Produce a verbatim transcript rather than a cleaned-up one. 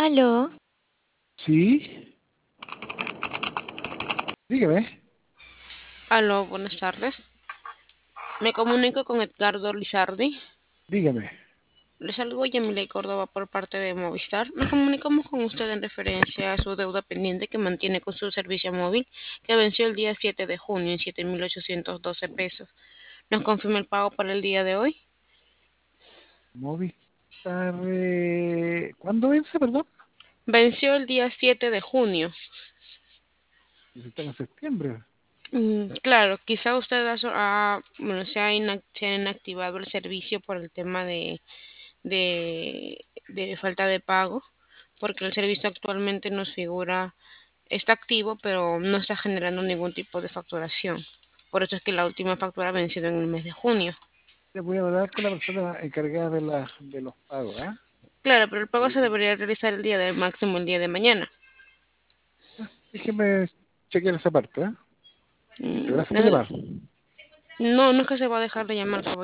Aló, Sí, dígame, Aló, buenas tardes. Me comunico con Edgardo Lizardi. dígame. Le saludo Yamilei Córdoba por parte de Movistar. Nos comunicamos con usted en referencia a su deuda pendiente que mantiene con su servicio móvil, que venció el día siete de junio en siete mil ochocientos doce pesos. ¿Nos confirma el pago para el día de hoy? Movistar, eh, ¿cuándo vence, perdón? Venció el día siete de junio. Pues está en septiembre. Mm, claro, quizá usted ha, so- ha- bueno, se ha, inac- se ha inactivado el servicio por el tema de, de, de falta de pago, porque el servicio actualmente nos figura, está activo, pero no está generando ningún tipo de facturación. Por eso es que la última factura ha vencido en el mes de junio. Le voy a hablar con la persona encargada de, la, de los pagos, ¿ah? Claro, pero el pago se Y- debería realizar el día de máximo el día de mañana. ah, Déjeme chequear esa parte, ¿ah? Listo, Mm, gracias por eh, llamar. No, no es que se va a dejar de llamar, caballero.